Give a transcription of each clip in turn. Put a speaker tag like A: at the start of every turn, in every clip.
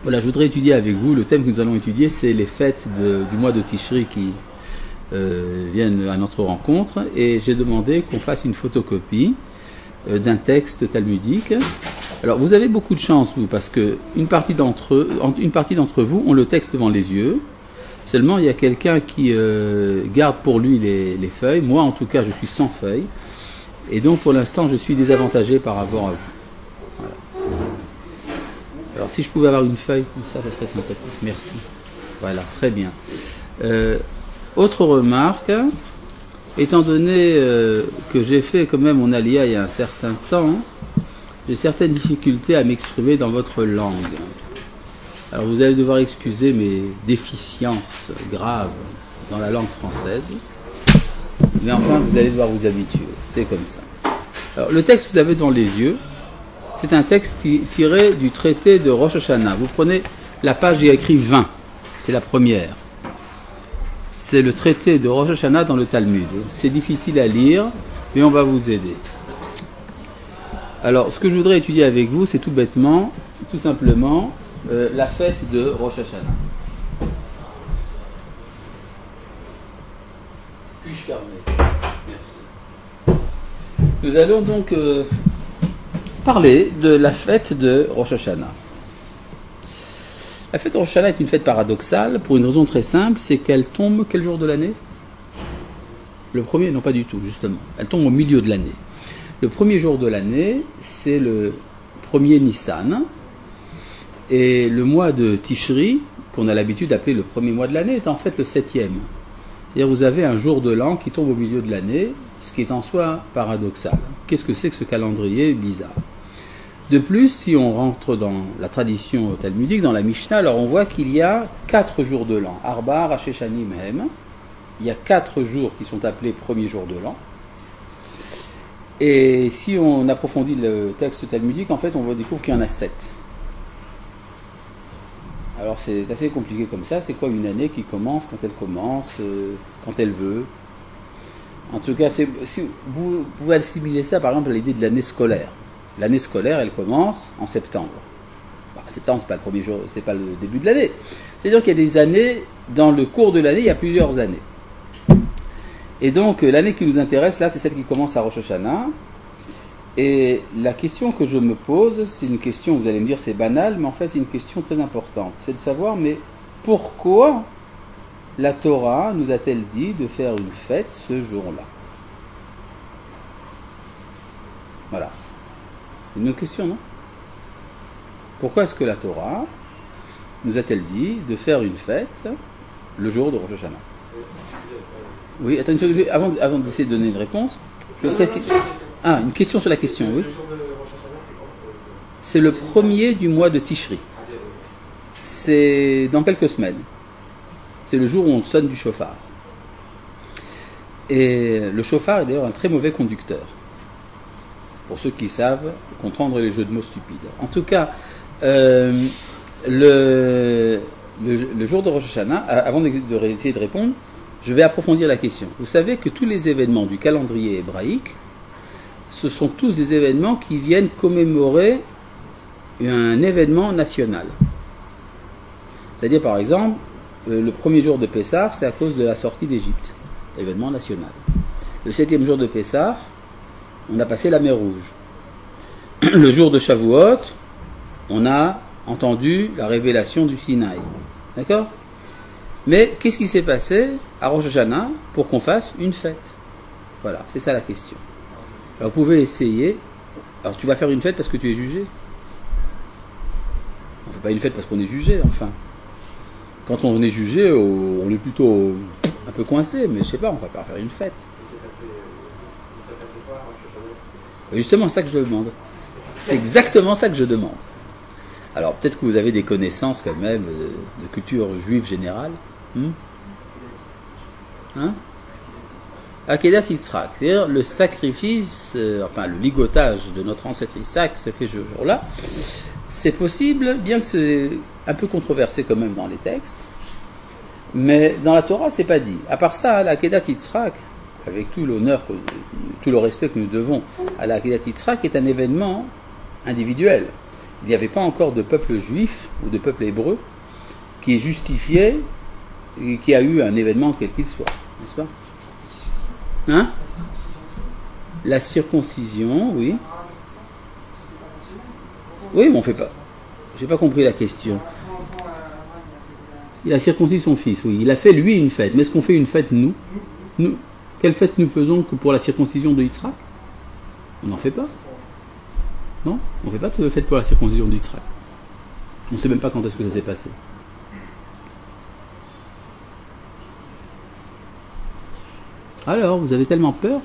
A: Voilà, je voudrais étudier avec vous, le thème que nous allons étudier, c'est les fêtes du mois de Tishri qui viennent à notre rencontre, et j'ai demandé qu'on fasse une photocopie d'un texte talmudique. Alors vous avez beaucoup de chance, vous, parce que une partie d'entre vous ont le texte devant les yeux. Seulement, il y a quelqu'un qui garde pour lui les feuilles. Moi, en tout cas, je suis sans feuilles. Et donc, pour l'instant, je suis désavantagé par rapport à vous. Voilà. Alors, si je pouvais avoir une feuille comme ça serait sympathique. Merci. Voilà, très bien. Autre remarque, étant donné que j'ai fait quand même mon alia il y a un certain temps, j'ai certaines difficultés à m'exprimer dans votre langue. Alors vous allez devoir excuser mes déficiences graves dans la langue française, mais enfin vous allez devoir vous habituer, c'est comme ça. Alors le texte que vous avez devant les yeux, c'est un texte tiré du traité de Rosh Hashanah. Vous prenez la page, il y a écrit 20, c'est la première. C'est le traité de Rosh Hashanah dans le Talmud. C'est difficile à lire, mais on va vous aider. Alors ce que je voudrais étudier avec vous, c'est tout bêtement, tout simplement, la fête de Rosh Hashanah. Puis-je fermer? Merci. Nous allons donc parler de la fête de Rosh Hashanah. La fête de Rosh Hashanah est une fête paradoxale pour une raison très simple, c'est qu'elle tombe quel jour de l'année? Le premier, non pas du tout, justement. Elle tombe au milieu de l'année. Le premier jour de l'année, c'est le premier Nissan. Et le mois de Tishri, qu'on a l'habitude d'appeler le premier mois de l'année, est en fait le 7e. C'est-à-dire vous avez un jour de l'an qui tombe au milieu de l'année, ce qui est en soi paradoxal. Qu'est-ce que c'est que ce calendrier bizarre? De plus, si on rentre dans la tradition talmudique, dans la Mishnah, alors on voit qu'il y a 4 jours de l'an. Arba, Rasheshanim, Hem. Il y a 4 jours qui sont appelés premiers jours de l'an. Et si on approfondit le texte talmudique, en fait, on découvre qu'il y en a 7. Alors c'est assez compliqué comme ça. C'est quoi une année qui commence, quand elle commence, quand elle veut? En tout cas, si vous pouvez assimiler ça par exemple à l'idée de l'année scolaire. L'année scolaire, elle commence en septembre. Septembre, c'est pas le premier jour, c'est pas le début de l'année. C'est-à-dire qu'il y a des années, dans le cours de l'année, il y a plusieurs années. Et donc l'année qui nous intéresse là, c'est celle qui commence à Rosh Hashanah. Et la question que je me pose, c'est une question, vous allez me dire c'est banal, mais en fait c'est une question très importante. C'est de savoir, mais pourquoi la Torah nous a-t-elle dit de faire une fête ce jour-là? Voilà. C'est une autre question, non? Pourquoi est-ce que la Torah nous a-t-elle dit de faire une fête le jour de Rosh Hashanah? Oui, attends une seconde, avant d'essayer de donner une réponse, je précise. Ah, une question sur la question, oui. C'est le premier du mois de Tishri. C'est dans quelques semaines. C'est le jour où on sonne du chauffard. Et le chauffard est d'ailleurs un très mauvais conducteur. Pour ceux qui savent comprendre les jeux de mots stupides. En tout cas, le jour de Rosh Hashanah, avant d'essayer de répondre, je vais approfondir la question. Vous savez que tous les événements du calendrier hébraïque, ce sont tous des événements qui viennent commémorer un événement national. C'est-à-dire, par exemple, le premier jour de Pessah, c'est à cause de la sortie d'Égypte, événement national. Le 7e jour de Pessah, on a passé la mer Rouge. Le jour de Shavuot, on a entendu la révélation du Sinaï. D'accord? Mais qu'est-ce qui s'est passé à Rosh Hashanah pour qu'on fasse une fête? Voilà, c'est ça la question. Alors vous pouvez essayer. Alors tu vas faire une fête parce que tu es jugé? On ne fait pas une fête parce qu'on est jugé, enfin. Quand on est jugé, on est plutôt un peu coincé, mais je sais pas, on va pas faire une fête. Justement, c'est ça que je demande. C'est exactement ça que je demande. Alors, peut-être que vous avez des connaissances quand même de culture juive générale. Akedat Yitzhak, c'est-à-dire le sacrifice, le ligotage de notre ancêtre Isaac se fait ce jour-là. C'est possible, bien que c'est un peu controversé quand même dans les textes, mais dans la Torah, c'est pas dit. À part ça, l'Akedat Yitzhak, avec tout l'honneur, tout le respect que nous devons à l'Akedat Yitzhak, est un événement individuel. il n'y avait pas encore de peuple juif ou de peuple hébreu qui justifiait et qui a eu un événement quel qu'il soit, n'est-ce pas? Hein? La circoncision, oui. Oui, mais on fait pas. J'ai pas compris la question. Il a circoncis son fils, oui. Il a fait lui une fête. Mais est-ce qu'on fait une fête nous? Quelle fête nous faisons que pour la circoncision de Yitzhak? On n'en fait pas. Non, on ne fait pas de fête pour la circoncision de Yitzhak. On ne sait même pas quand est-ce que ça s'est passé. Alors, vous avez tellement peur?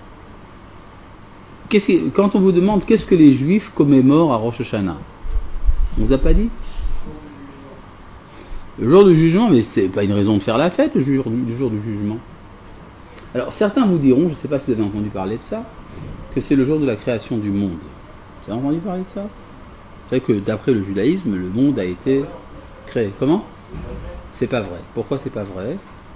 A: Quand on vous demande qu'est-ce que les Juifs commémorent à Rosh Hashanah, on vous a pas dit? Le jour du jugement, mais c'est pas une raison de faire la fête, le jour du jugement. Alors, certains vous diront, je ne sais pas si vous avez entendu parler de ça, que c'est le jour de la création du monde. Vous avez entendu parler de ça? Vous savez que d'après le judaïsme, le monde a été créé. Comment? C'est pas vrai. Pourquoi c'est pas vrai?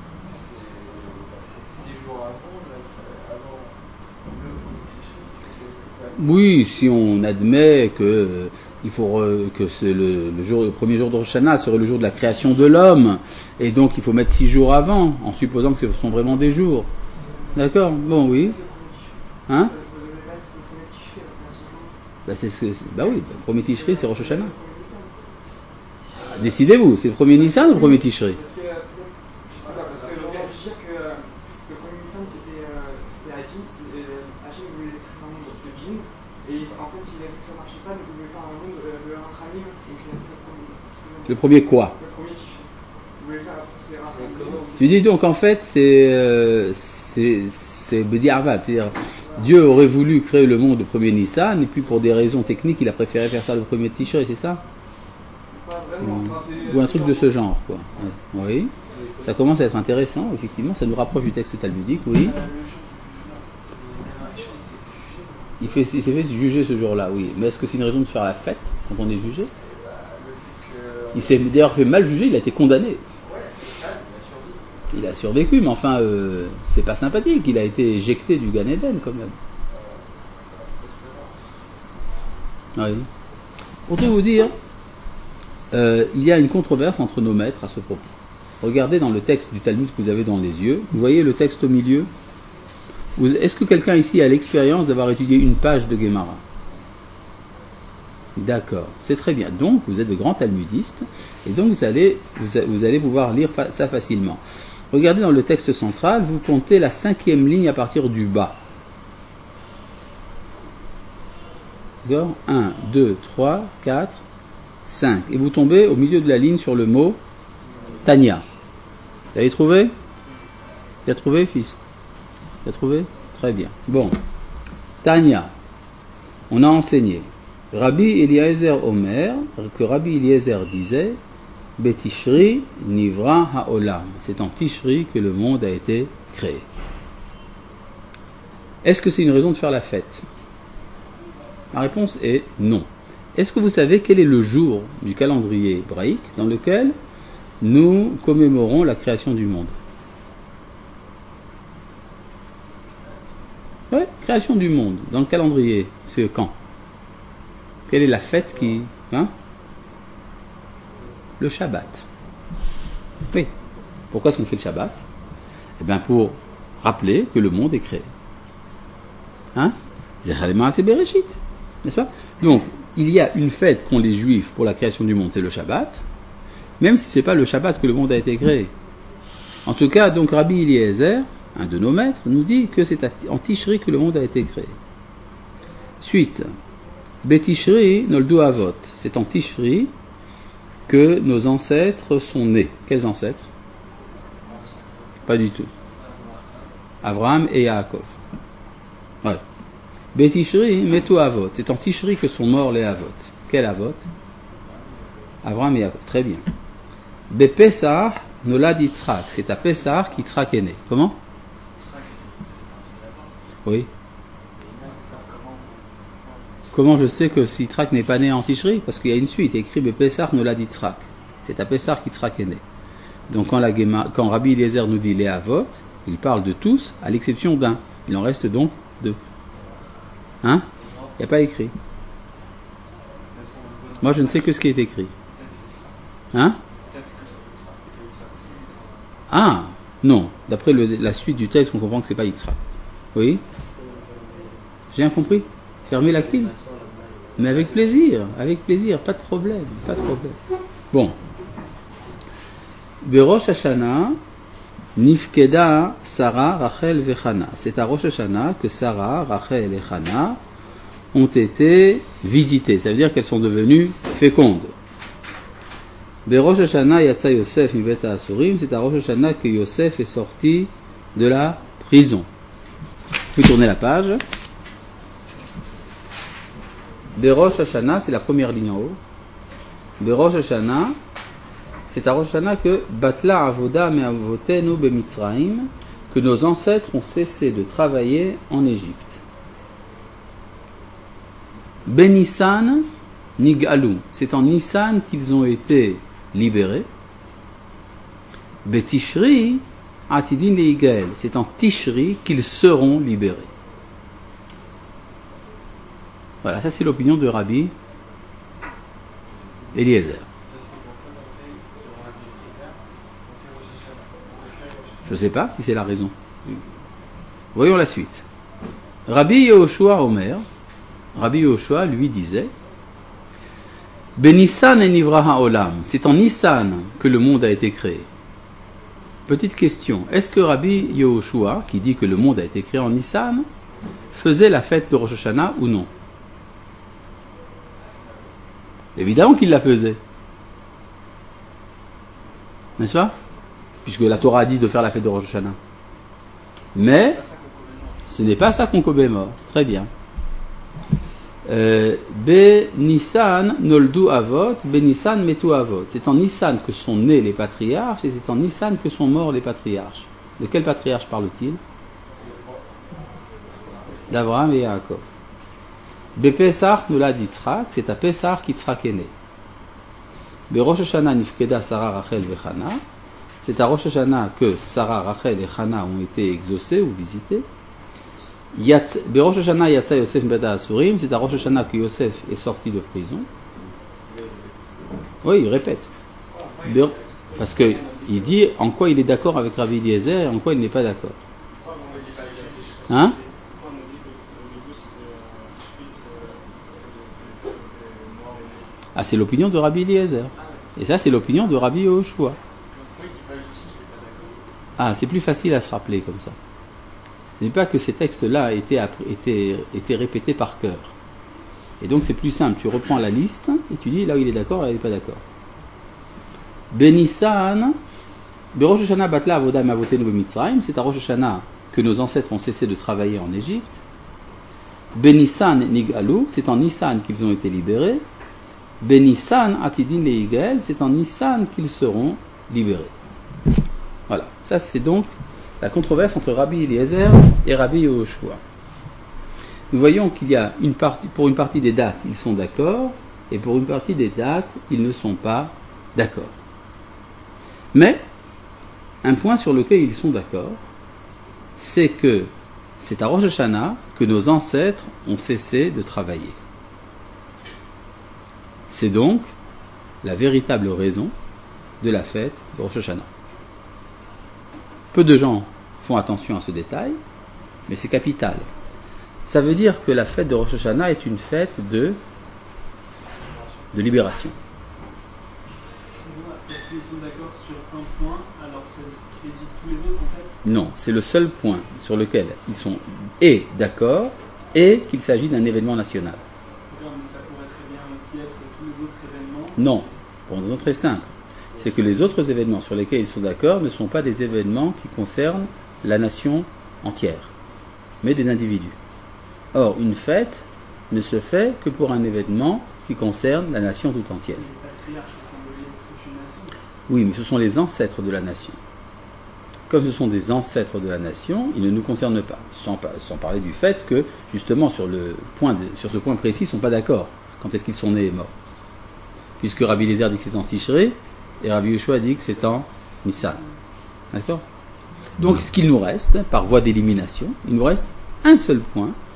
A: Oui, si on admet que c'est le premier jour de Rosh Hashanah serait le jour de la création de l'homme, et donc il faut mettre 6 jours avant, en supposant que ce sont vraiment des jours. D'accord? Bon, oui. Hein? Oui, le premier Tishri, c'est Rosh Hashanah. Décidez-vous, c'est le premier Nissan ou le premier Tishri?
B: Parce que je viens de dire que le premier Nissan c'était Hajim, Hachem voulait faire un monde de djinn, et en fait il a vu que ça marchait pas, donc il voulait faire un monde de Rachamim, donc il a fait le premier.
A: Le premier quoi?
B: Le premier Tishri. Il voulait faire c'est Rachamim.
A: Tu dis donc en fait c'est Bediarvat, c'est-à-dire Dieu aurait voulu créer le monde le premier Nissan, et puis pour des raisons techniques il a préféré faire ça le premier Tishri, c'est ça? Ou un truc de ce genre, quoi. Oui. Ça commence à être intéressant, effectivement, ça nous rapproche du texte talmudique, oui. Il s'est fait juger ce jour-là, oui. Mais est-ce que c'est une raison de faire la fête quand on est jugé? Il s'est d'ailleurs fait mal juger, il a été condamné. Il a survécu, mais enfin, c'est pas sympathique, il a été éjecté du Gan Eden, quand même. Oui. Pour tout vous dire, il y a une controverse entre nos maîtres à ce propos. Regardez dans le texte du Talmud que vous avez dans les yeux. Vous voyez le texte au milieu? Est-ce que quelqu'un ici a l'expérience d'avoir étudié une page de Gemara? D'accord, c'est très bien. Donc vous êtes de grands talmudistes et donc vous allez pouvoir lire ça facilement. Regardez dans le texte central, vous comptez la 5e ligne à partir du bas. D'accord? 1, 2, 3, 4, 5. Et vous tombez au milieu de la ligne sur le mot Tanya. Vous l'avez trouvé? Tu as trouvé, fils? Tu as trouvé? Très bien. Bon. Tanya. On a enseigné. Rabbi Eliezer Omer, que Rabbi Eliezer disait, Betishri Nivra Haolam. C'est en Tishri que le monde a été créé. Est-ce que c'est une raison de faire la fête? La réponse est non. Est-ce que vous savez quel est le jour du calendrier hébraïque dans lequel nous commémorons la création du monde? Oui, création du monde. Dans le calendrier, c'est quand? Quelle est la fête qui... Hein? Le Shabbat. Oui. Pourquoi est-ce qu'on fait le Shabbat? Eh bien pour rappeler que le monde est créé. Hein? Zechalema c'est Bereshit. N'est-ce pas? Donc, il y a une fête qu'ont les Juifs pour la création du monde, c'est le Shabbat, même si ce n'est pas le Shabbat que le monde a été créé. En tout cas, donc Rabbi Eliezer, un de nos maîtres, nous dit que c'est en Tishri que le monde a été créé. Suite, Betishri noldu avot, c'est en Tishri que nos ancêtres sont nés. Quels ancêtres? Pas du tout. Abraham et Yaakov. Ouais. Betishri metu avot, c'est en Tishri que sont morts les avot. Quel avot? Abraham et Yaakov. Très bien. Bepesach nolad Yitzhak, c'est à Pessah qu'Yitzhak est né. Comment? Oui. Comment je sais que Yitzhak n'est pas né en Tishri? Parce qu'il y a une suite, écrit Bepesach nolad Yitzhak. C'est à Pessah qu'Yitzhak est né. Donc quand Rabbi Eliezer nous dit les avot, il parle de tous, à l'exception d'un. Il en reste donc 2. Hein? Il n'y a pas écrit. Moi, je ne sais que ce qui est écrit. Hein? Ah, non. D'après la suite du texte, on comprend que c'est pas Yitzhak. Oui? J'ai bien compris? Fermez la clim? Mais avec plaisir, pas de problème, Bon. Berosh Hashanah, Nifkeda, Sarah, Rachel et Chana. C'est à Rosh Hashanah que Sarah, Rachel et Chana ont été visitées. Ça veut dire qu'elles sont devenues fécondes. Berosh Hashanah, Yatsa Yosef, Mibet Asurim. C'est à Rosh Hashanah que Yosef est sorti de la prison. Vous pouvez tourner la page. Berosh Hashanah, c'est la première ligne en haut. Berosh Hashanah, c'est à Rosh Hashanah que Batla Avoda Me'avotenu Bemitzraim, que nos ancêtres ont cessé de travailler en Égypte. Benissan Nigalou, c'est en Nissan qu'ils ont été libérés. Betishri Atidin Leigel, c'est en Tishri qu'ils seront libérés. Voilà, ça c'est l'opinion de Rabbi Eliezer. Je ne sais pas si c'est la raison. Voyons la suite. Rabbi Yehoshua Omer, Rabbi Yehoshua lui disait Benissan et Nivra Ha'olam, c'est en Nissan que le monde a été créé. Petite question, est-ce que Rabbi Yehoshua, qui dit que le monde a été créé en Nissan, faisait la fête de Rosh Hashanah ou non? Évidemment qu'il la faisait. N'est-ce pas? Puisque la Torah a dit de faire la fête de Rosh Hashanah. Mais ce n'est pas ça qu'on commémore. Très bien. Be Nissan noldu avot, Be Nissan metu avot. C'est en Nissan que sont nés les patriarches et c'est en Nissan que sont morts les patriarches. De quel patriarche parle-t-il? D'Abraham et Yaakov. Bepesach nous l'a dit Yitzhak, c'est à Pesach qu'Yitzhak est né. Berosh Hashanah nifkeda Sarah, Rachel et Chana, c'est à Rosh Hashanah que Sarah, Rachel et Chana ont été exaucées ou visitées. Berosh Hashanah Yatsa Yosef Beta Asurim, c'est à Rosh Hashanah que Yosef est sorti de prison. Oui, il répète. Parce qu'il dit en quoi il est d'accord avec Rabbi Eliezer et en quoi il n'est pas d'accord. Hein? Ah, c'est l'opinion de Rabbi Eliezer. Et ça, c'est l'opinion de Rabbi Yehoshua. Ah, c'est plus facile à se rappeler comme ça. Ce n'est pas que ces textes-là étaient répétés par cœur. Et donc, c'est plus simple. Tu reprends la liste et tu dis là où il est d'accord, là où il n'est pas d'accord. Benissan, Berosh Hashanah Batla Avoda Me'avotenu Bemitzraim, c'est à Rosh Hashanah que nos ancêtres ont cessé de travailler en Égypte. Benissan Nigalou, c'est en Nissan qu'ils ont été libérés. Benissan Atidin Leigel, c'est en Nissan qu'ils seront libérés. Voilà, ça c'est donc la controverse entre Rabbi Eliezer et Rabbi Yehoshua. Nous voyons qu'il y a pour une partie des dates, ils sont d'accord, et pour une partie des dates, ils ne sont pas d'accord. Mais, un point sur lequel ils sont d'accord, c'est que c'est à Rosh Hashanah que nos ancêtres ont cessé de travailler. C'est donc la véritable raison de la fête de Rosh Hashanah. Peu de gens font attention à ce détail, mais c'est capital. Ça veut dire que la fête de Rosh Hashanah est une fête de libération.
B: Est-ce qu'ils sont d'accord sur un point, alors ça crédite tous les autres en fait?
A: Non, c'est le seul point sur lequel ils sont d'accord et qu'il s'agit d'un événement national.
B: Mais ça pourrait très bien aussi être tous les autres événements.
A: Non, pour une raison très simple. C'est que les autres événements sur lesquels ils sont d'accord ne sont pas des événements qui concernent la nation entière, mais des individus. Or, une fête ne se fait que pour un événement qui concerne la nation tout entière.
B: Les patriarches symbolisent toute une nation.
A: Oui, mais ce sont les ancêtres de la nation. Comme ce sont des ancêtres de la nation, ils ne nous concernent pas. Sans parler du fait que, justement, sur ce point précis, ils ne sont pas d'accord. Quand est-ce qu'ils sont nés et morts? Puisque Rabbi Eliezer dit que c'est en Tishré, et Rabbi Yehoshua dit que c'est en Nissan. D'accord? Donc, ce qu'il nous reste, par voie d'élimination, il nous reste un seul point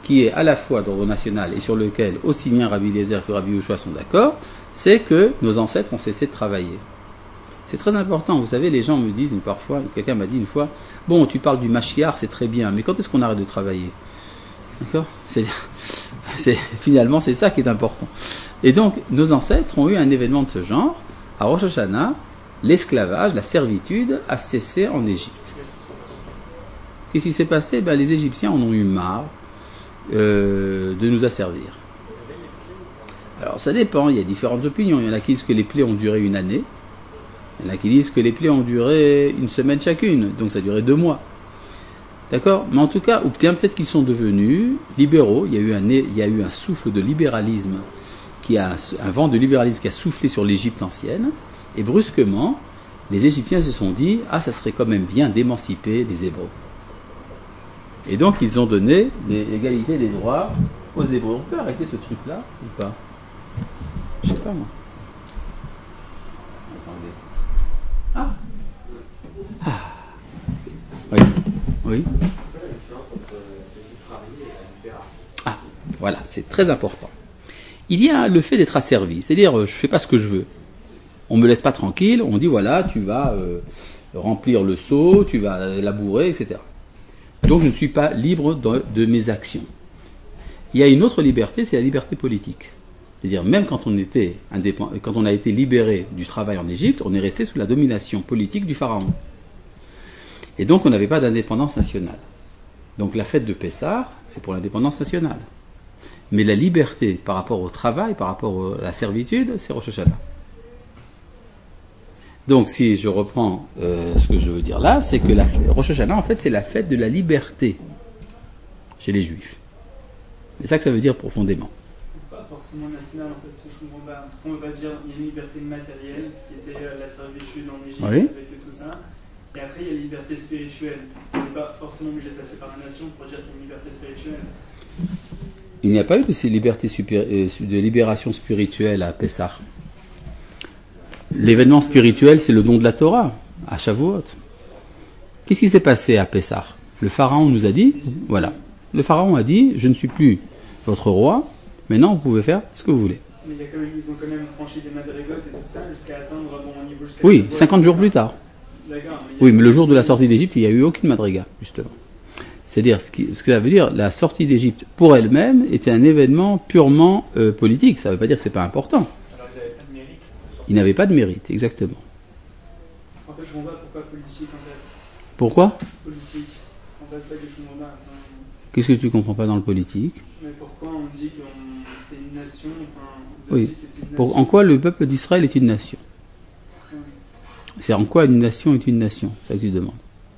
A: qui est à la fois d'ordre national et sur lequel aussi bien Rabbi Eliezer que Rabbi Yehoshua sont d'accord, c'est que nos ancêtres ont cessé de travailler. C'est très important, vous savez, les gens me disent parfois, quelqu'un m'a dit une fois, bon, tu parles du Mashiach, c'est très bien, mais quand est-ce qu'on arrête de travailler? D'accord? Finalement, c'est ça qui est important. Et donc, nos ancêtres ont eu un événement de ce genre. À Rosh Hashanah, l'esclavage, la servitude a cessé en Égypte. Qu'est-ce qui s'est passé? Les Égyptiens en ont eu marre de nous asservir. Alors, ça dépend, il y a différentes opinions. Il y en a qui disent que les plaies ont duré une année. Il y en a qui disent que les plaies ont duré une semaine chacune, donc ça a duré 2 mois. D'accord? Mais en tout cas, ou peut-être qu'ils sont devenus libéraux. Il y a eu un souffle de libéralisme, un vent de libéralisme qui a soufflé sur l'Égypte ancienne, et brusquement, les Égyptiens se sont dit, ça serait quand même bien d'émanciper les Hébreux. Et donc, ils ont donné l'égalité des droits aux Hébreux. On peut arrêter ce truc-là ou pas? Je sais pas moi. Attendez. Oui. Voilà, c'est très important. Il y a le fait d'être asservi, c'est-à-dire je ne fais pas ce que je veux. On ne me laisse pas tranquille, on dit voilà, tu vas remplir le seau, tu vas labourer, etc. Donc je ne suis pas libre de mes actions. Il y a une autre liberté, c'est la liberté politique. C'est-à-dire même quand on a été libéré du travail en Égypte, on est resté sous la domination politique du pharaon. Et donc on n'avait pas d'indépendance nationale. Donc la fête de Pessah, c'est pour l'indépendance nationale. Mais la liberté par rapport au travail, par rapport à la servitude, c'est Rosh Hashanah. Donc si je reprends ce que je veux dire là, c'est que Rosh Hashanah en fait c'est la fête de la liberté chez les Juifs. C'est ça que ça veut dire profondément.
B: Pas forcément nationale en fait, si je comprends pas. On va dire il y a une liberté matérielle qui était la servitude en Égypte avec tout ça. Et après, il y a la liberté spirituelle. On n'est pas forcément obligé de passer par la nation pour dire qu'il y a une liberté spirituelle.
A: Il n'y a pas eu de ces libertés de libération spirituelle à Pessah. L'événement spirituel, c'est le don de la Torah, à Shavuot. Qu'est-ce qui s'est passé à Pessah? Le pharaon nous a dit, voilà. Le pharaon a dit, je ne suis plus votre roi, maintenant vous pouvez faire ce que vous voulez.
B: Mais ils ont quand même franchi des madrigotes et tout ça jusqu'à atteindre un niveau jusqu'à...
A: Oui, 50 jours plus tard. Oui, mais le jour de la sortie d'Égypte, il n'y a eu aucune madriga, justement. C'est-à-dire, ce que ça veut dire, la sortie d'Égypte pour elle-même était un événement purement politique. Ça ne veut pas dire que ce n'est pas important.
B: Alors, il n'avait pas de mérite.
A: Il n'avait pas de mérite, exactement.
B: En fait, je ne vois pas pourquoi politique, en fait.
A: Pourquoi?
B: Politique. En fait, ça que je ne comprends pas.
A: Qu'est-ce que tu ne comprends pas dans le politique?
B: Mais pourquoi on dit que c'est une nation?
A: Oui. En quoi le peuple d'Israël est une nation? C'est en quoi une nation est une nation? C'est ça que tu demandes.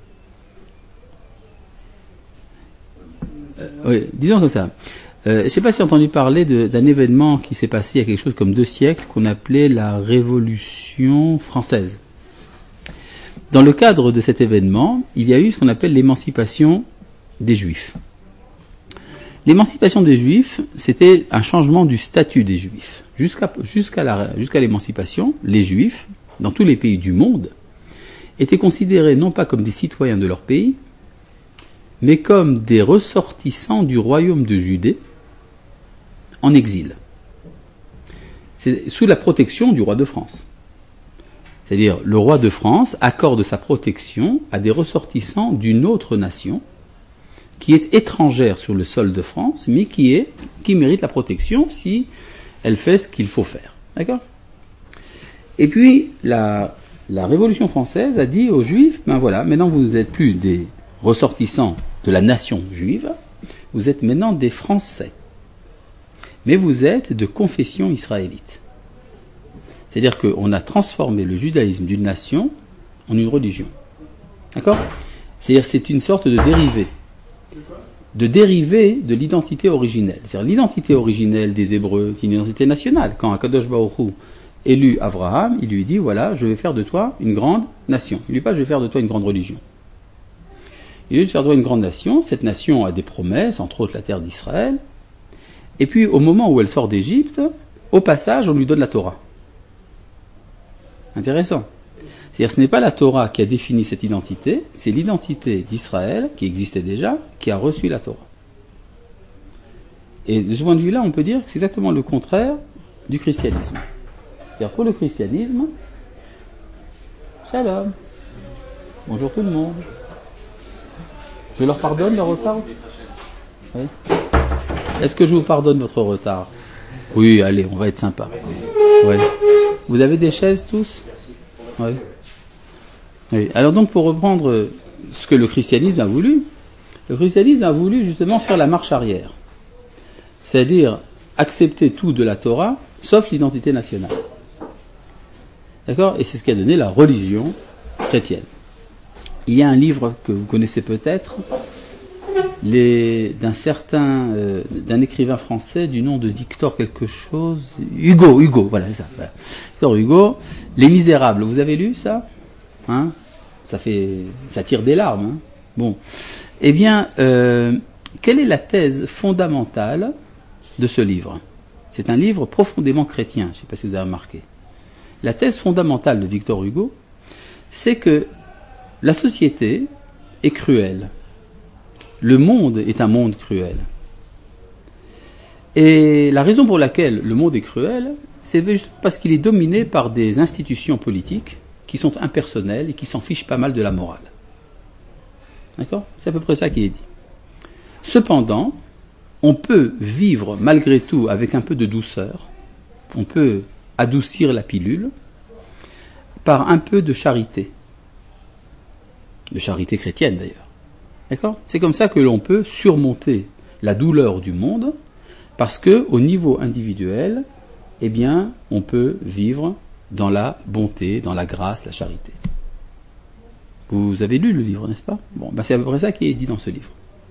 A: Oui, disons comme ça. Je ne sais pas si tu as entendu parler d'un événement qui s'est passé il y a quelque chose comme 2 siècles, qu'on appelait la Révolution française. Dans le cadre de cet événement, il y a eu ce qu'on appelle l'émancipation des Juifs. L'émancipation des Juifs, c'était un changement du statut des Juifs. Jusqu'à l'émancipation, les Juifs, dans tous les pays du monde, étaient considérés non pas comme des citoyens de leur pays, mais comme des ressortissants du royaume de Judée en exil. C'est sous la protection du roi de France. C'est-à-dire, le roi de France accorde sa protection à des ressortissants d'une autre nation qui est étrangère sur le sol de France, mais qui mérite la protection si elle fait ce qu'il faut faire. D'accord ? Et puis, la Révolution française a dit aux Juifs, voilà, maintenant vous n'êtes plus des ressortissants de la nation juive, vous êtes maintenant des Français. Mais vous êtes de confession israélite. C'est-à-dire qu'on a transformé le judaïsme d'une nation en une religion. D'accord ? C'est-à-dire que c'est une sorte de dérivé de l'identité originelle. C'est-à-dire l'identité originelle des Hébreux, qui est une identité nationale. Quand Akadosh Baruch Hu élu Abraham, il lui dit, voilà, je vais faire de toi une grande nation. Il lui dit pas, je vais faire de toi une grande religion. Il lui dit de faire de toi une grande nation. Cette nation a des promesses, entre autres la terre d'Israël. Et puis, au moment où elle sort d'Égypte, au passage, on lui donne la Torah. Intéressant. C'est-à-dire, ce n'est pas la Torah qui a défini cette identité, c'est l'identité d'Israël, qui existait déjà, qui a reçu la Torah. Et de ce point de vue-là, on peut dire que c'est exactement le contraire du christianisme. C'est-à-dire pour le christianisme, shalom, bonjour tout le monde. Je leur pardonne leur retard? Oui. Est-ce que je vous pardonne votre retard? Oui, allez, on va être sympa. Ouais. Vous avez des chaises tous? Oui. Oui. Alors donc, pour reprendre ce que le christianisme a voulu justement faire la marche arrière. C'est-à-dire accepter tout de la Torah, sauf l'identité nationale. D'accord? Et c'est ce qui a donné la religion chrétienne. Il y a un livre que vous connaissez peut-être, d'un écrivain français du nom de Victor quelque chose, Hugo, voilà, c'est ça. Voilà. Victor Hugo, Les Misérables, vous avez lu ça? Hein? Ça tire des larmes. Hein? Bon. Eh bien, quelle est la thèse fondamentale de ce livre? C'est un livre profondément chrétien, je ne sais pas si vous avez remarqué. La thèse fondamentale de Victor Hugo, c'est que la société est cruelle. Le monde est un monde cruel. Et la raison pour laquelle le monde est cruel, c'est juste parce qu'il est dominé par des institutions politiques qui sont impersonnelles et qui s'en fichent pas mal de la morale. D'accord? C'est à peu près ça qui est dit. Cependant, on peut vivre malgré tout avec un peu de douceur, on peut adoucir la pilule par un peu de charité chrétienne d'ailleurs. D'accord? C'est comme ça que l'on peut surmonter la douleur du monde, parce que au niveau individuel, eh bien, on peut vivre dans la bonté, dans la grâce, la charité. Vous avez lu le livre, n'est-ce pas? Bon, c'est à peu près ça qui est dit dans ce livre.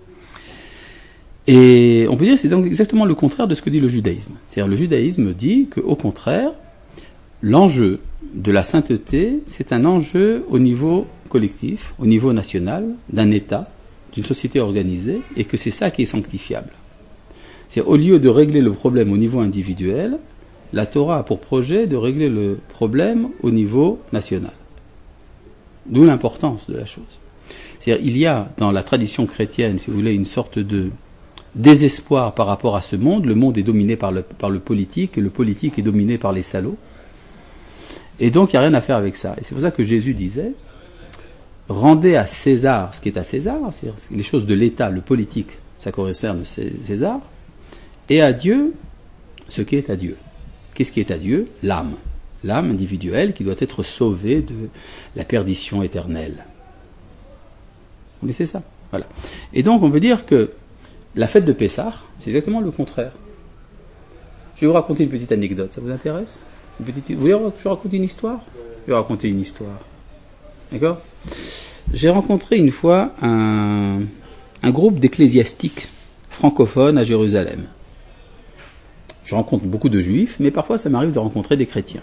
A: Et on peut dire que c'est donc exactement le contraire de ce que dit le judaïsme. C'est-à-dire le judaïsme dit qu'au contraire, l'enjeu de la sainteté, c'est un enjeu au niveau collectif, au niveau national, d'un État, d'une société organisée, et que c'est ça qui est sanctifiable. C'est-à-dire, au lieu de régler le problème au niveau individuel, la Torah a pour projet de régler le problème au niveau national. D'où l'importance de la chose. C'est-à-dire, il y a dans la tradition chrétienne, si vous voulez, une sorte de désespoir par rapport à ce monde. Le monde est dominé par le politique, et le politique est dominé par les salauds. Et donc, il n'y a rien à faire avec ça. Et c'est pour ça que Jésus disait, rendez à César ce qui est à César, c'est-à-dire les choses de l'État, le politique, ça concerne César, et à Dieu ce qui est à Dieu. Qu'est-ce qui est à Dieu? L'âme. L'âme individuelle qui doit être sauvée de la perdition éternelle. Vous connaissez ça? Voilà. Et donc, on peut dire que la fête de Pessah, c'est exactement le contraire. Je vais vous raconter une petite anecdote, ça vous intéresse? Vous voulez que je raconte une histoire? Je vais raconter une histoire. D'accord? J'ai rencontré une fois un groupe d'ecclésiastiques francophones à Jérusalem. Je rencontre beaucoup de juifs, mais parfois ça m'arrive de rencontrer des chrétiens.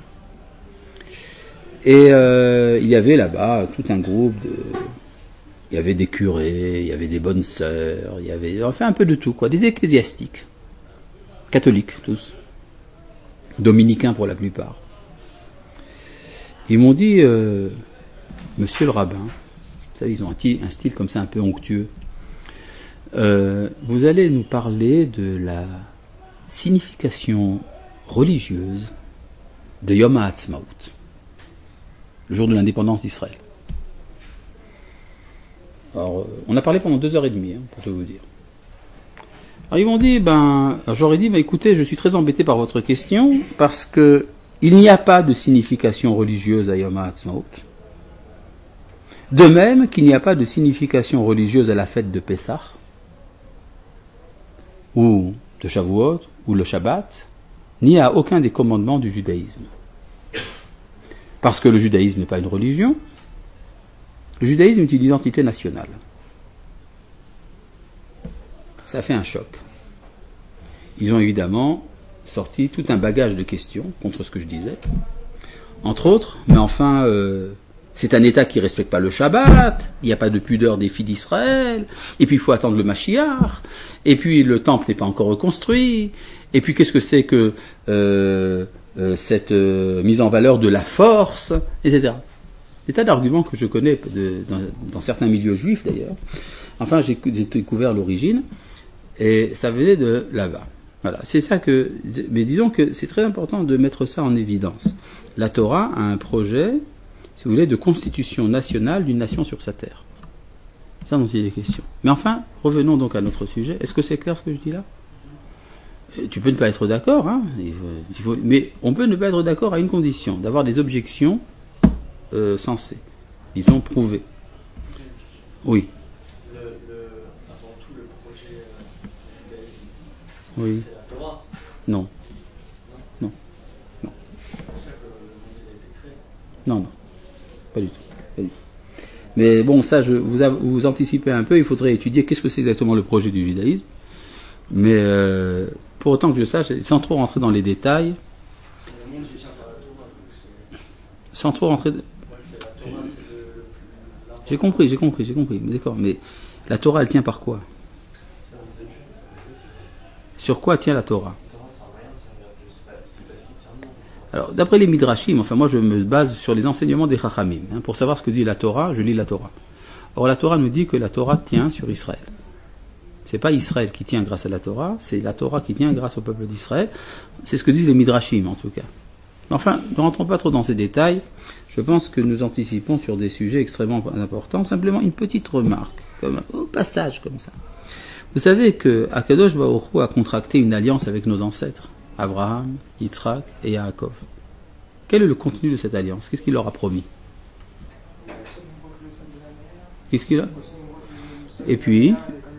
A: Et il y avait là-bas tout un groupe il y avait des curés, il y avait des bonnes sœurs, il y avait enfin un peu de tout, quoi, des ecclésiastiques, catholiques tous, dominicains pour la plupart. Ils m'ont dit, monsieur le rabbin, vous savez, ils ont un style comme ça un peu onctueux, vous allez nous parler de la signification religieuse de Yom HaAtzmaut, le jour de l'indépendance d'Israël. Alors, on a parlé pendant 2h30, pour tout vous dire. Alors, ils m'ont dit, j'aurais dit, écoutez, je suis très embêté par votre question, parce que il n'y a pas de signification religieuse à Yom HaAtzmaut. De même qu'il n'y a pas de signification religieuse à la fête de Pessah, ou de Shavuot, ou le Shabbat, ni à aucun des commandements du judaïsme. Parce que le judaïsme n'est pas une religion, le judaïsme est une identité nationale. Ça fait un choc. Ils ont évidemment sorti tout un bagage de questions contre ce que je disais. Entre autres, mais enfin, c'est un État qui ne respecte pas le Shabbat, il n'y a pas de pudeur des filles d'Israël, et puis il faut attendre le Mashiach, et puis le temple n'est pas encore reconstruit, et puis qu'est-ce que c'est que cette mise en valeur de la force, etc. Des tas d'arguments que je connais dans certains milieux juifs d'ailleurs. Enfin, j'ai découvert l'origine, et ça venait de là-bas. Voilà, c'est ça que... Mais disons que c'est très important de mettre ça en évidence. La Torah a un projet, si vous voulez, de constitution nationale d'une nation sur sa terre. C'est ça dont il est question. Mais enfin, revenons donc à notre sujet. Est-ce que c'est clair ce que je dis là ? Tu peux ne pas être d'accord, hein, mais on peut ne pas être d'accord à une condition, d'avoir des objections sensées, disons prouvées. Oui.
C: Avant tout, le projet du judaïsme,
A: Oui.
C: c'est la Torah.
A: Non. Non. Non.
C: C'est pour ça que le monde a été créé.
A: Non. Pas du tout. Mais bon, ça, vous anticipez un peu, il faudrait étudier qu'est-ce que c'est exactement le projet du judaïsme. Mais pour autant que je sache, sans trop rentrer dans les détails,
C: Le monde, il tient par la Torah.
A: sans trop rentrer...
C: La Torah, c'est
A: J'ai compris, mais d'accord, mais la Torah, elle tient par quoi ? Sur quoi tient la Torah ? Alors, d'après les Midrashim, enfin moi je me base sur les enseignements des Chachamim. Pour savoir ce que dit la Torah, je lis la Torah. Or la Torah nous dit que la Torah tient sur Israël. C'est pas Israël qui tient grâce à la Torah, c'est la Torah qui tient grâce au peuple d'Israël. C'est ce que disent les Midrashim en tout cas. Enfin, ne rentrons pas trop dans ces détails. Je pense que nous anticipons sur des sujets extrêmement importants. Simplement une petite remarque, comme au passage comme ça. Vous savez que Akadosh Baruch Hu a contracté une alliance avec nos ancêtres, Abraham, Yitzhak et Yaakov. Quel est le contenu de cette alliance ? Qu'est-ce qu'il leur a promis ? Qu'est-ce qu'il a ? Et puis,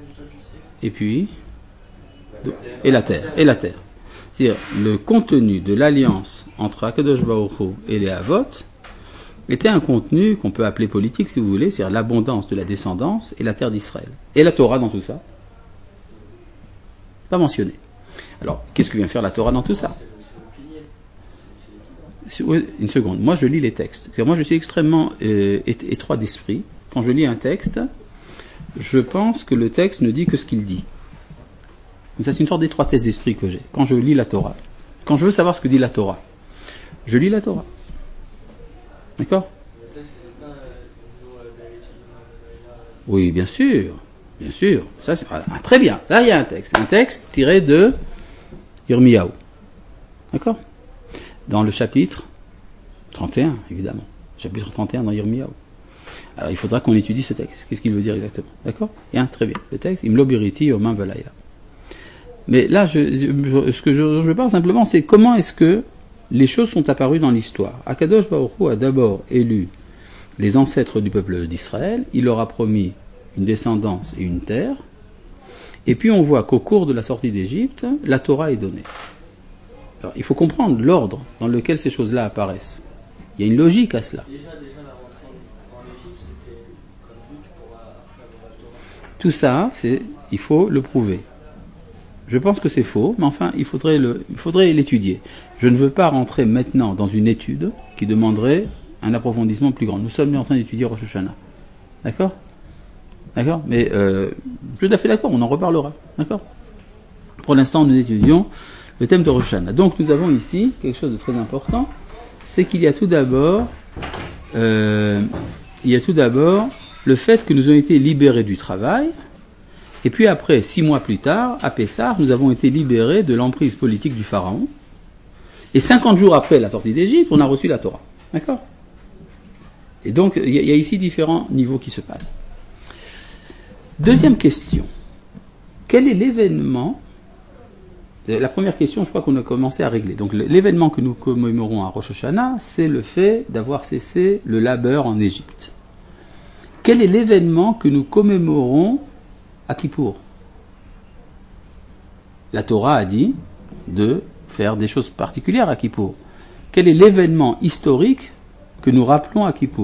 A: la terre. C'est-à-dire, le contenu de l'alliance entre Akadosh Baruch Hu et les Havot était un contenu qu'on peut appeler politique, si vous voulez, c'est-à-dire l'abondance de la descendance et la terre d'Israël. Et la Torah dans tout ça ? Pas mentionné. Alors, qu'est-ce que vient faire la Torah dans tout ça ? Une seconde. Moi, je lis les textes. C'est-à-dire, moi, je suis extrêmement étroit d'esprit. Quand je lis un texte, je pense que le texte ne dit que ce qu'il dit. Donc ça, c'est une sorte d'étroitesse d'esprit que j'ai. Quand je lis la Torah, quand je veux savoir ce que dit la Torah, je lis la Torah. D'accord ? Oui, bien sûr. Ça, c'est très bien. Là, il y a un texte tiré de Yirmiyahu. D'accord ? Dans le chapitre 31, évidemment. Chapitre 31 dans Yirmiyahu. Alors, il faudra qu'on étudie ce texte. Qu'est-ce qu'il veut dire exactement ? D'accord ? Bien, très bien. Le texte, Imlo Biriti Yomam Velayla. Mais là, ce que je parle simplement, c'est comment est-ce que les choses sont apparues dans l'histoire. Akadosh Baruch Hu a d'abord élu les ancêtres du peuple d'Israël. Il leur a promis une descendance et une terre. Et puis on voit qu'au cours de la sortie d'Égypte, la Torah est donnée. Alors, il faut comprendre l'ordre dans lequel ces choses-là apparaissent. Il y a une logique à cela.
C: Déjà la rentrée en Égypte, c'était comme but pour avoir la Torah.
A: Tout ça, il faut le prouver. Je pense que c'est faux, mais enfin, il faudrait l'étudier. Je ne veux pas rentrer maintenant dans une étude qui demanderait un approfondissement plus grand. Nous sommes en train d'étudier Rosh Hashanah. D'accord ? Mais je suis tout à fait d'accord, on en reparlera. D'accord ? Pour l'instant, nous étudions le thème de Rosh Hashanah. Donc, nous avons ici quelque chose de très important, c'est qu'il y a tout d'abord le fait que nous avons été libérés du travail. Et puis après, 6 mois plus tard, à Pessah, nous avons été libérés de l'emprise politique du pharaon. Et 50 jours après la sortie d'Égypte, on a reçu la Torah. D'accord ? Et donc, il y a ici différents niveaux qui se passent. Deuxième question. Quel est l'événement ? La première question, je crois qu'on a commencé à régler. Donc, l'événement que nous commémorons à Rosh Hashanah, c'est le fait d'avoir cessé le labeur en Égypte. Quel est l'événement que nous commémorons à Kippour ? La Torah a dit de faire des choses particulières à Kippour. Quel est l'événement historique que nous rappelons à Kippour ?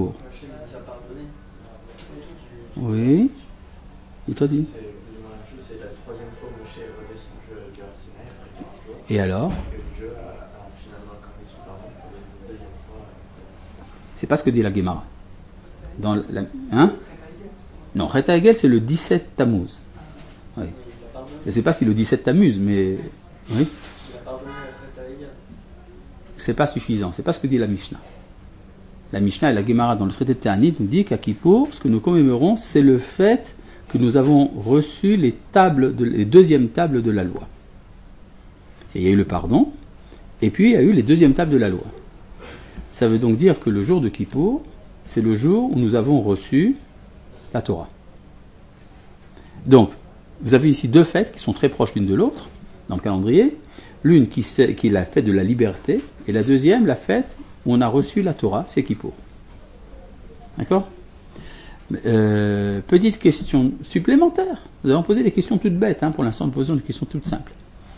A: Oui. Il t'a dit ?
C: C'est la 3e fois que Moshe est redescendu du Sinaï.
A: Et alors ?
C: Et Dieu a finalement accordé son pardon pour la 2e fois.
A: C'est pas ce que dit la Gemara. Non, Chet HaEgel, c'est le 17 Tammuz. Oui. Je ne sais pas si le 17 Tammuz, mais... Oui.
C: Il a pardonné à Chet HaEgel.
A: C'est pas suffisant, c'est pas ce que dit la Mishnah. La Mishnah et la Gemara dans le traité de Ta'anit nous dit qu'à Kippour, ce que nous commémorons, c'est le fait que nous avons reçu les 2e tables de la loi. Il y a eu le pardon, et puis il y a eu les deuxièmes tables de la loi. Ça veut donc dire que le jour de Kippour, c'est le jour où nous avons reçu la Torah. Donc, vous avez ici deux fêtes qui sont très proches l'une de l'autre dans le calendrier. L'une qui est la fête de la liberté, et la deuxième, la fête où on a reçu la Torah, c'est Kippour. D'accord ? Petite question supplémentaire. Nous allons poser des questions toutes bêtes, pour l'instant nous posons des questions toutes simples.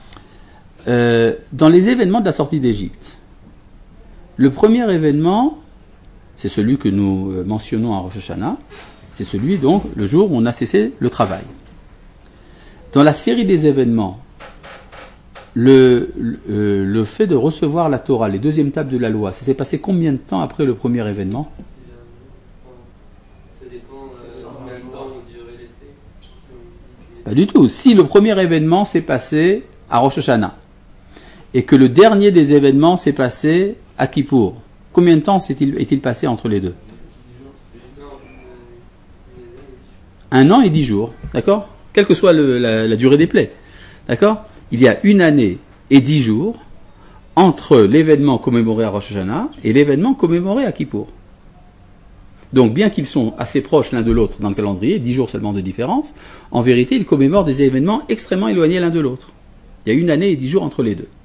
A: Dans les événements de la sortie d'Égypte, le premier événement, c'est celui que nous mentionnons à Rosh Hashanah, c'est celui donc le jour où on a cessé le travail. Dans la série des événements, le fait de recevoir la Torah, les deuxièmes tables de la loi, ça s'est passé combien de temps après le premier événement ?
C: Ça dépend combien de temps ont duré les faits.
A: Pas du tout. Si le premier événement s'est passé à Rosh Hashanah et que le dernier des événements s'est passé à Kippour, combien de temps est-il passé entre les deux ? 1 an et 10 jours, d'accord ? Quelle que soit la durée des plaies, d'accord ? Il y a 1 année et 10 jours entre l'événement commémoré à Rosh Hashanah et l'événement commémoré à Kippour. Donc, bien qu'ils sont assez proches l'un de l'autre dans le calendrier, 10 jours seulement de différence, en vérité, ils commémorent des événements extrêmement éloignés l'un de l'autre. Il y a 1 année et 10 jours entre les deux.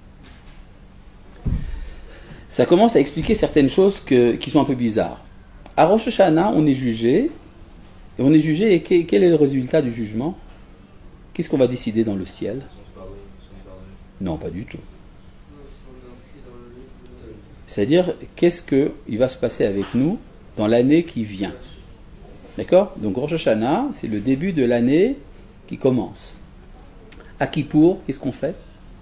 A: Ça commence à expliquer certaines choses qui sont un peu bizarres. À Rosh Hashanah, on est jugé, et quel est le résultat du jugement ? Qu'est-ce qu'on va décider dans le ciel ? Non, pas du tout. C'est-à-dire, qu'est-ce qu'il va se passer avec nous dans l'année qui vient ? D'accord ? Donc Rosh Hashanah, c'est le début de l'année qui commence. À Kippour, qu'est-ce qu'on fait ?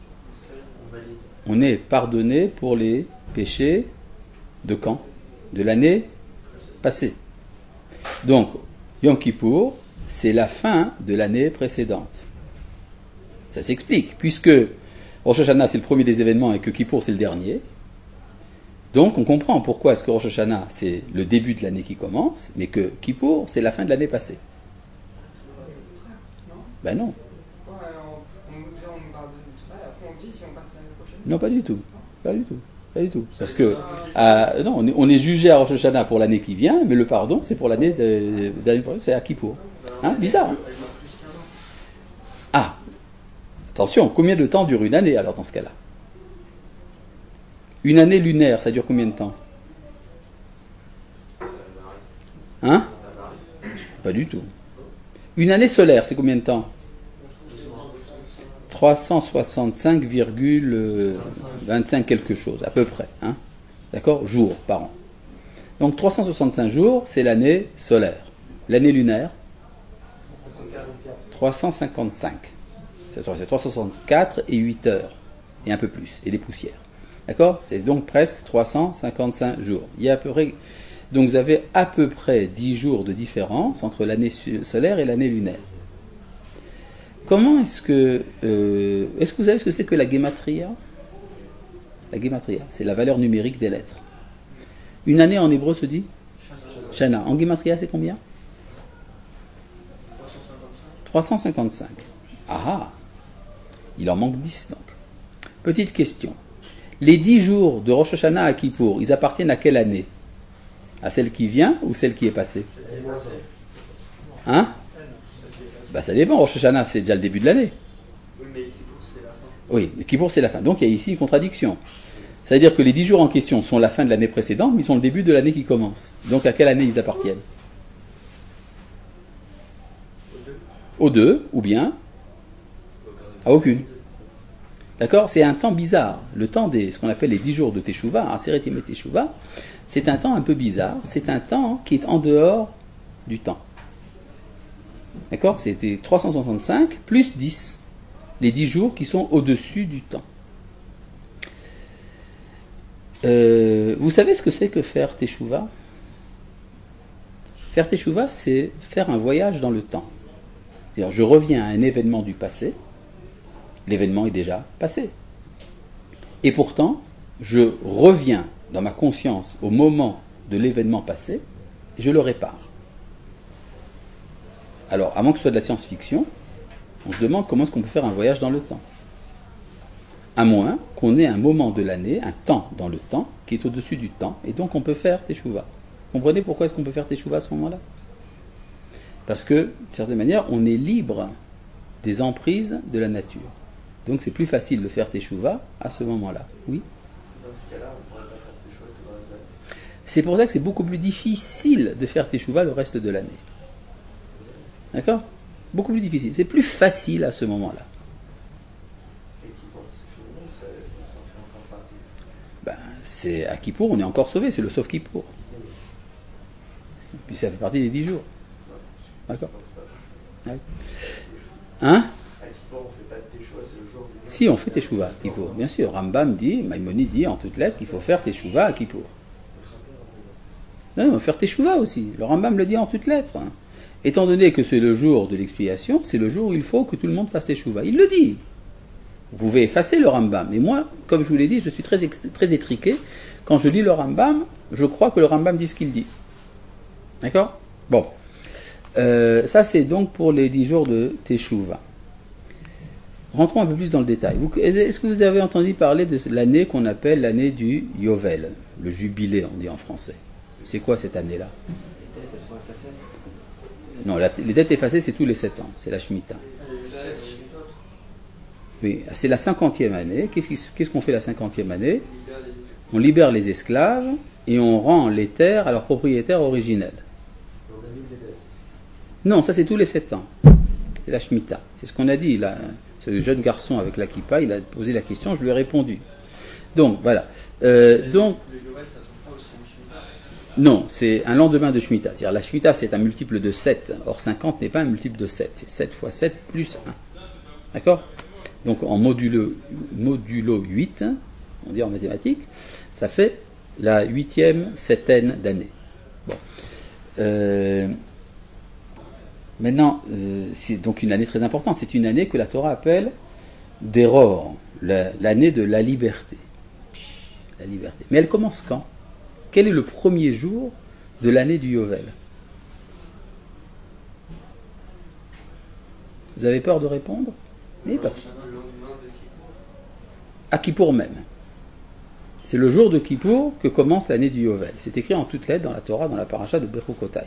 A: On est pardonné pour les péchés de quand ? De l'année passée. Donc, Yom Kippour, c'est la fin de l'année précédente. Ça s'explique, puisque Rosh Hashanah c'est le premier des événements et que Kippour c'est le dernier. Donc on comprend pourquoi est-ce que Rosh Hashanah c'est le début de l'année qui commence, mais que Kippour c'est la fin de l'année passée. Ben non.
B: On nous parle de ça, et après on dit si on passe l'année prochaine.
A: Non, pas du tout. Pas du tout. Pas du tout. Parce que non, on est jugé à Rosh Hashanah pour l'année qui vient, mais le pardon c'est pour l'année prochaine, c'est à Kippour. Bizarre. Ah, attention, combien de temps dure une année alors dans ce cas-là ? Une année lunaire, ça dure combien de temps ? Pas du tout. Une année solaire, c'est combien de temps ? 365,25 quelque chose, à peu près. D'accord ? Jours par an. Donc 365 jours, c'est l'année solaire. L'année lunaire ? 355. C'est 364 et 8 heures. Et un peu plus. Et des poussières. D'accord ? C'est donc presque 355 jours. Il y a à peu près, donc vous avez à peu près 10 jours de différence entre l'année solaire et l'année lunaire. Comment est-ce que vous savez ce que c'est que la gématria ? La gématria, c'est la valeur numérique des lettres. Une année en hébreu se dit ? Shana. En gématria, c'est combien ? 355. Ah, il en manque 10 donc. Petite question. Les 10 jours de Rosh Hashanah à Kippour, ils appartiennent à quelle année ? À celle qui vient ou celle qui est passée ? Ça dépend. Rosh Hashanah, c'est déjà le début de l'année.
C: Oui, mais Kippour, c'est la fin.
A: Oui, Kippour, c'est la fin. Donc il y a ici une contradiction. C'est-à-dire que les 10 jours en question sont la fin de l'année précédente, mais ils sont le début de l'année qui commence. Donc à quelle année ils appartiennent ? Aux deux, ou bien à aucune. D'accord ? C'est un temps bizarre. Le temps ce qu'on appelle les 10 jours de Teshuvah, Aseret Yemei Teshuvah, c'est un temps un peu bizarre. C'est un temps qui est en dehors du temps. D'accord ? C'était 365 plus 10. Les 10 jours qui sont au-dessus du temps. Vous savez ce que c'est que faire Teshuvah ? Faire Teshuvah, c'est faire un voyage dans le temps. C'est-à-dire, je reviens à un événement du passé, l'événement est déjà passé. Et pourtant, je reviens dans ma conscience au moment de l'événement passé, et je le répare. Alors, à moins que ce soit de la science-fiction, on se demande comment est-ce qu'on peut faire un voyage dans le temps. À moins qu'on ait un moment de l'année, un temps dans le temps, qui est au-dessus du temps, et donc on peut faire Teshuvah. Vous comprenez pourquoi est-ce qu'on peut faire Teshuvah à ce moment-là? Parce que, d'une certaine manière, on est libre des emprises de la nature. Donc c'est plus facile de faire Teshuvah à ce moment-là. Oui?
C: Dans ce cas-là, on ne pourrait pas faire Teshuvah tout le reste de l'année.
A: C'est pour ça que c'est beaucoup plus difficile de faire Teshuvah le reste de l'année. D'accord? Beaucoup plus difficile. C'est plus facile à ce moment-là.
C: Et qui pense, c'est fini ou ça, ils s'en fait encore partie?
A: C'est à Kippour, on est encore sauvé, c'est le Sauf Kippour. Puis ça fait partie des 10 jours. D'accord? Ouais. Hein?
C: À Kippour, on ne fait pas de Teshuvah, c'est le jour du.
A: Si, on fait Teshuvah à Kippour. Bien sûr, Rambam dit, Maïmonide dit en toutes lettres qu'il faut faire Teshuvah à Kippour. Non, faire Teshuvah aussi. Le Rambam le dit en toutes lettres. Étant donné que c'est le jour de l'expiation, c'est le jour où il faut que tout le monde fasse Teshuvah. Il le dit. Vous pouvez effacer le Rambam. Mais moi, comme je vous l'ai dit, je suis très étriqué. Quand je lis le Rambam, je crois que le Rambam dit ce qu'il dit. D'accord? Bon. Ça, c'est donc pour les 10 jours de Teshuvah. Rentrons un peu plus dans le détail. Est-ce que vous avez entendu parler de l'année qu'on appelle l'année du Yovel? Le jubilé, on dit en français. C'est quoi cette année-là?
D: Les dettes, elles sont effacées?
A: Non, les dettes effacées, c'est tous les 7 ans. C'est la Shemitah. Oui, c'est la 50e année. Qu'est-ce qu'on fait la 50e année? On libère les esclaves et on rend les terres à leurs propriétaires originels. Non, ça c'est tous les 7 ans. C'est la Shemitah. C'est ce qu'on a dit là. Ce jeune garçon avec la kippa, il a posé la question, je lui ai répondu. Donc, voilà. Non, c'est un lendemain de Shemitah. C'est-à-dire la Shemitah, c'est un multiple de 7. Or, 50 n'est pas un multiple de 7. C'est 7 fois 7 plus 1. D'accord? Donc, en modulo 8, on dit en mathématiques, ça fait la 8e septaine d'année. Bon. Maintenant, c'est donc une année très importante. C'est une année que la Torah appelle d'Eror, l'année de la liberté. La liberté. Mais elle commence quand? Quel est le premier jour de l'année du Yovel? Vous avez peur de répondre? Mais pas. À Kippour même. C'est le jour de Kippour que commence l'année du Yovel. C'est écrit en toutes lettres dans la Torah, dans la paracha de Bechukotai.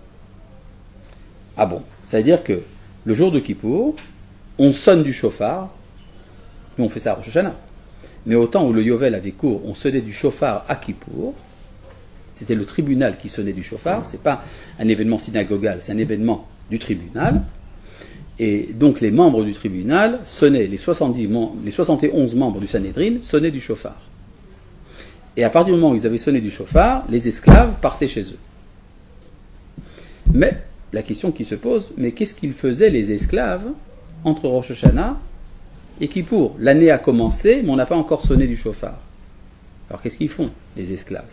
A: Ah bon? Ça veut dire que le jour de Kippour, on sonne du shofar. Nous on fait ça à Rosh Hashanah. Mais au temps où le Yovel avait cours, on sonnait du shofar à Kippour. C'était le tribunal qui sonnait du shofar. C'est pas un événement synagogal, c'est un événement du tribunal. Et donc les membres du tribunal sonnaient, les 71 membres du Sanhédrin sonnaient du shofar. Et à partir du moment où ils avaient sonné du shofar, les esclaves partaient chez eux. Mais la question qui se pose, mais qu'est-ce qu'ils faisaient les esclaves entre Rosh Hashanah et Kippour? L'année a commencé, mais on n'a pas encore sonné du shofar. Alors qu'est-ce qu'ils font, les esclaves?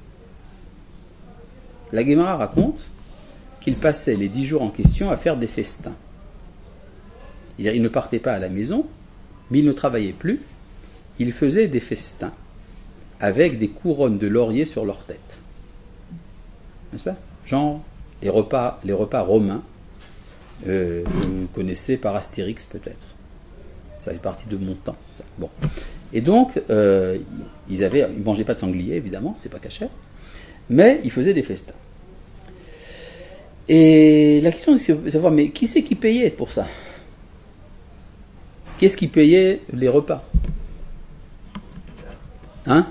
A: La Gemara raconte qu'ils passaient les 10 jours en question à faire des festins. Ils ne partaient pas à la maison, mais ils ne travaillaient plus. Ils faisaient des festins avec des couronnes de laurier sur leur tête. N'est-ce pas? Genre les repas romains que vous connaissez par Astérix peut-être. Ça fait partie de mon temps. Ça. Bon. Et donc, ils ne mangeaient pas de sanglier, évidemment, c'est pas caché, mais ils faisaient des festins. Et la question c'est de savoir, mais qui c'est qui payait pour ça? Qu'est-ce qui payait les repas? Hein?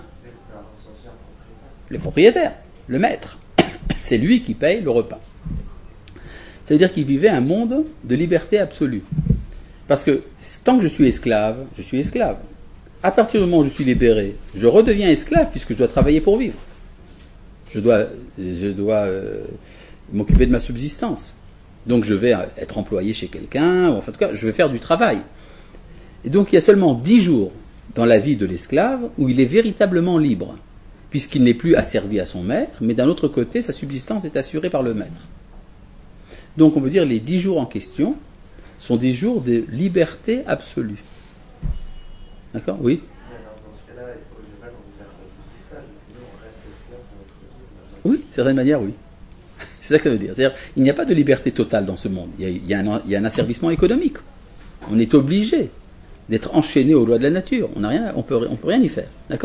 A: Le propriétaire, le maître. C'est lui qui paye le repas. Ça veut dire qu'il vivait un monde de liberté absolue. Parce que tant que je suis esclave, je suis esclave. À partir du moment où je suis libéré, je redeviens esclave puisque je dois travailler pour vivre. Je dois m'occuper de ma subsistance. Donc je vais être employé chez quelqu'un, ou en tout cas, je vais faire du travail. Et donc il y a seulement 10 jours dans la vie de l'esclave où il est véritablement libre, puisqu'il n'est plus asservi à son maître, mais d'un autre côté, sa subsistance est assurée par le maître. Donc on peut dire les 10 jours en question sont des jours de liberté absolue. D'accord? Oui?
C: Dans ce cas-là, au Yovel, on devient pas plus esclave, et puis nous, on reste esclave pour notre vie.
A: Oui, d'une certaine manière, oui. C'est ça que ça veut dire. C'est-à-dire, il n'y a pas de liberté totale dans ce monde. Il y a un asservissement économique. On est obligé d'être enchaîné aux lois de la nature. On peut rien y faire. D'accord ?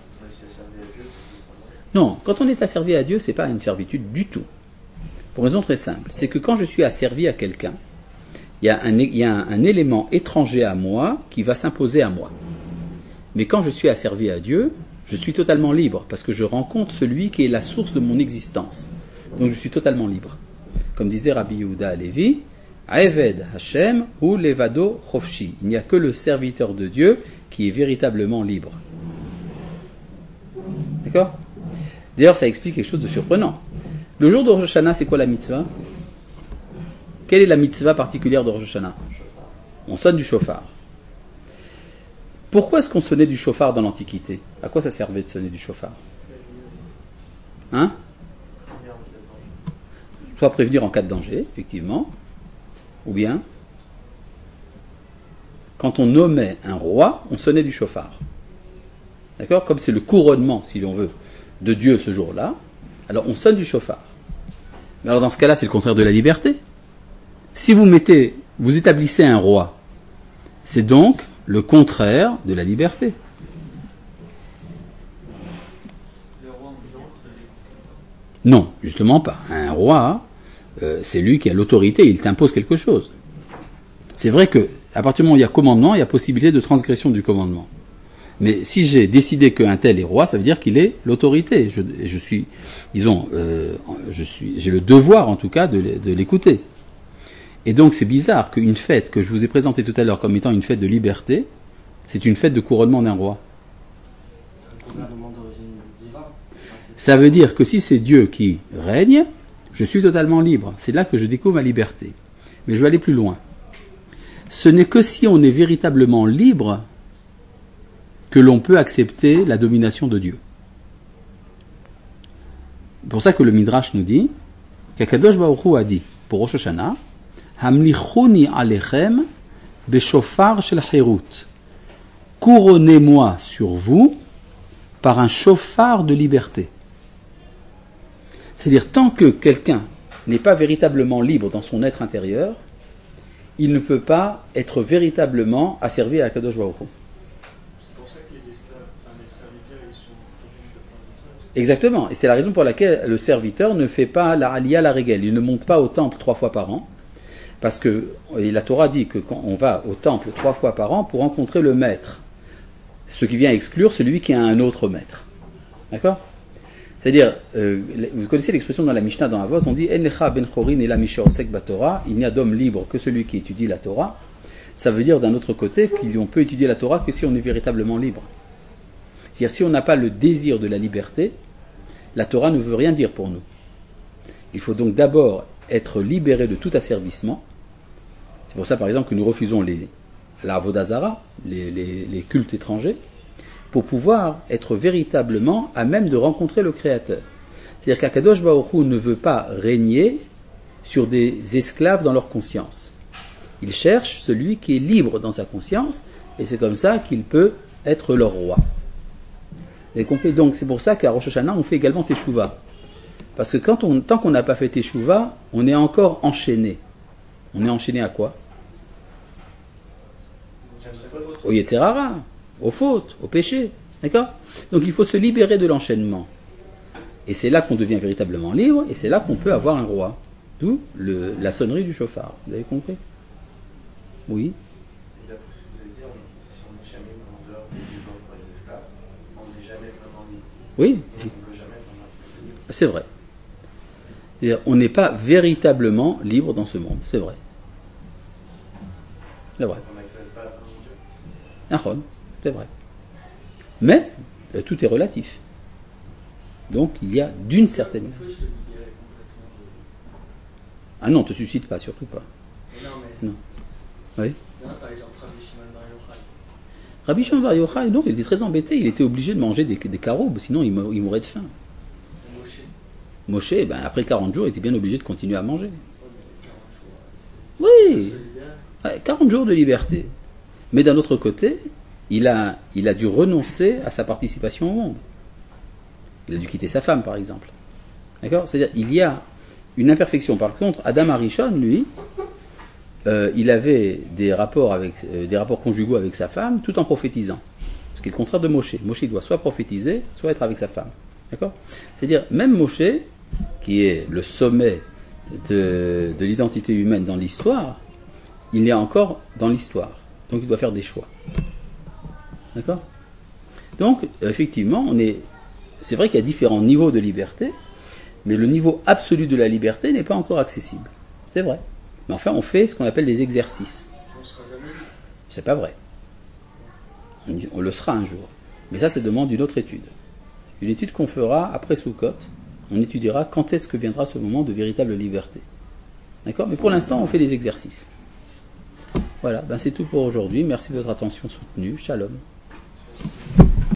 A: Non, quand on est asservi à Dieu, c'est pas une servitude du tout. Pour une raison très simple, c'est que quand je suis asservi à quelqu'un, il y a un élément étranger à moi qui va s'imposer à moi. Mais quand je suis asservi à Dieu, je suis totalement libre, parce que je rencontre celui qui est la source de mon existence. Donc je suis totalement libre. Comme disait Rabbi Yehuda Halevi, Eved Hashem ou Levado Chofshi. Il n'y a que le serviteur de Dieu qui est véritablement libre. D'accord ? D'ailleurs, ça explique quelque chose de surprenant. Le jour de Rosh Hashanah, c'est quoi la mitzvah ? Quelle est la mitzvah particulière de Rosh Hashanah ? On sonne du shofar. Pourquoi est-ce qu'on sonnait du shofar dans l'Antiquité ? À quoi ça servait de sonner du shofar ? Hein ? Soit prévenir en cas de danger, effectivement, ou bien, quand on nommait un roi, on sonnait du shofar. D'accord ? Comme c'est le couronnement, si l'on veut, de Dieu ce jour-là, alors on sonne du shofar. Mais alors dans ce cas-là, c'est le contraire de la liberté. Si vous établissez un roi, c'est donc le contraire de la liberté. Non, justement pas. Un roi, c'est lui qui a l'autorité, il t'impose quelque chose. C'est vrai que à partir du moment où il y a commandement, il y a possibilité de transgression du commandement. Mais si j'ai décidé qu'un tel est roi, ça veut dire qu'il est l'autorité. J'ai le devoir en tout cas de l'écouter. Et donc c'est bizarre qu'une fête que je vous ai présentée tout à l'heure comme étant une fête de liberté, c'est une fête de couronnement d'un roi. Ça veut dire que si c'est Dieu qui règne, je suis totalement libre. C'est là que je découvre ma liberté. Mais je vais aller plus loin. Ce n'est que si on est véritablement libre que l'on peut accepter la domination de Dieu. C'est pour ça que le Midrash nous dit qu'Akadosh Baruch Hu a dit pour Rosh Hashanah Hamlichuni alechem beshofar shel chirut. Couronnez-moi sur vous par un chauffard de liberté. C'est-à-dire, tant que quelqu'un n'est pas véritablement libre dans son être intérieur, il ne peut pas être véritablement asservi à Akadosh Baruch Hu.
D: C'est pour ça que les esclaves, les serviteurs, ils sont obligés de prendre le temps.
A: Exactement, et c'est la raison pour laquelle le serviteur ne fait pas la aliyah la régel, il ne monte pas au temple 3 fois par an, parce que la Torah dit que quand on va au temple 3 fois par an pour rencontrer le maître, ce qui vient exclure celui qui a un autre maître. D'accord ? C'est-à-dire, vous connaissez l'expression dans la Mishnah, dans Avot, on dit En lecha ben chorin ela mi she'osek baTorah, il n'y a d'homme libre que celui qui étudie la Torah. Ça veut dire d'un autre côté qu'on peut étudier la Torah que si on est véritablement libre. C'est-à-dire, si on n'a pas le désir de la liberté, la Torah ne veut rien dire pour nous. Il faut donc d'abord être libéré de tout asservissement. C'est pour ça, par exemple, que nous refusons la Avodazara, les cultes étrangers, pour pouvoir être véritablement à même de rencontrer le Créateur. C'est-à-dire qu'Akadosh Baruch Hu ne veut pas régner sur des esclaves dans leur conscience. Il cherche celui qui est libre dans sa conscience, et c'est comme ça qu'il peut être leur roi. Vous avez compris ? Donc c'est pour ça qu'à Rosh Hashanah, on fait également Teshuvah. Parce que tant qu'on n'a pas fait Teshuvah, on est encore enchaîné. On est enchaîné à quoi ? Au Yetzer Hara, aux fautes, au péché. D'accord ? Donc il faut se libérer de l'enchaînement. Et c'est là qu'on devient véritablement libre, et c'est là qu'on peut avoir un roi. D'où la sonnerie du chauffard. Vous avez compris ? Oui.
C: Et d'après ce que vous avez dit, si on n'est jamais commandeur du jour pour les esclaves, on n'est jamais vraiment libre.
A: Oui.
C: Donc on ne peut jamais vraiment être libre.
A: C'est vrai. C'est-à-dire, on n'est pas véritablement libre dans ce monde. C'est vrai. C'est vrai.
C: On n'accède pas à la parole de Dieu.
A: C'est vrai. Mais tout est relatif. Donc il y a d'une certaine manière.
D: On peut se libérer complètement de...
A: Ah non, ne te suscite pas, surtout pas.
D: Non, mais...
A: Non. Oui.
D: Il y en a, par exemple, Rabbi Shimon Bar Yochai.
A: Rabbi Shimon Bar Yochai, non, il était très embêté. Il était obligé de manger des caroubes, sinon il mourrait de faim.
D: Moshe.
A: Moshe, après 40 jours, il était bien obligé de continuer à manger.
D: Ouais, mais 40 jours,
A: Oui,
D: ça se libère.
A: 40 jours de liberté. Mais d'un autre côté, il a dû renoncer à sa participation au monde. Il a dû quitter sa femme, par exemple. D'accord ? C'est-à-dire, il y a une imperfection. Par contre, Adam Arishon, lui, il avait des rapports conjugaux avec sa femme tout en prophétisant. Ce qui est le contraire de Moshe. Moshe doit soit prophétiser, soit être avec sa femme. D'accord ? C'est-à-dire, même Moshe, qui est le sommet de l'identité humaine dans l'histoire, il est encore dans l'histoire. Donc il doit faire des choix. D'accord ? Donc, effectivement, c'est vrai qu'il y a différents niveaux de liberté, mais le niveau absolu de la liberté n'est pas encore accessible. C'est vrai. Mais enfin, on fait ce qu'on appelle des exercices. C'est pas vrai. On le sera un jour. Mais ça demande une autre étude. Une étude qu'on fera après Sukkot. On étudiera quand est-ce que viendra ce moment de véritable liberté. D'accord ? Mais pour l'instant, on fait des exercices. Voilà, c'est tout pour aujourd'hui. Merci de votre attention soutenue. Shalom.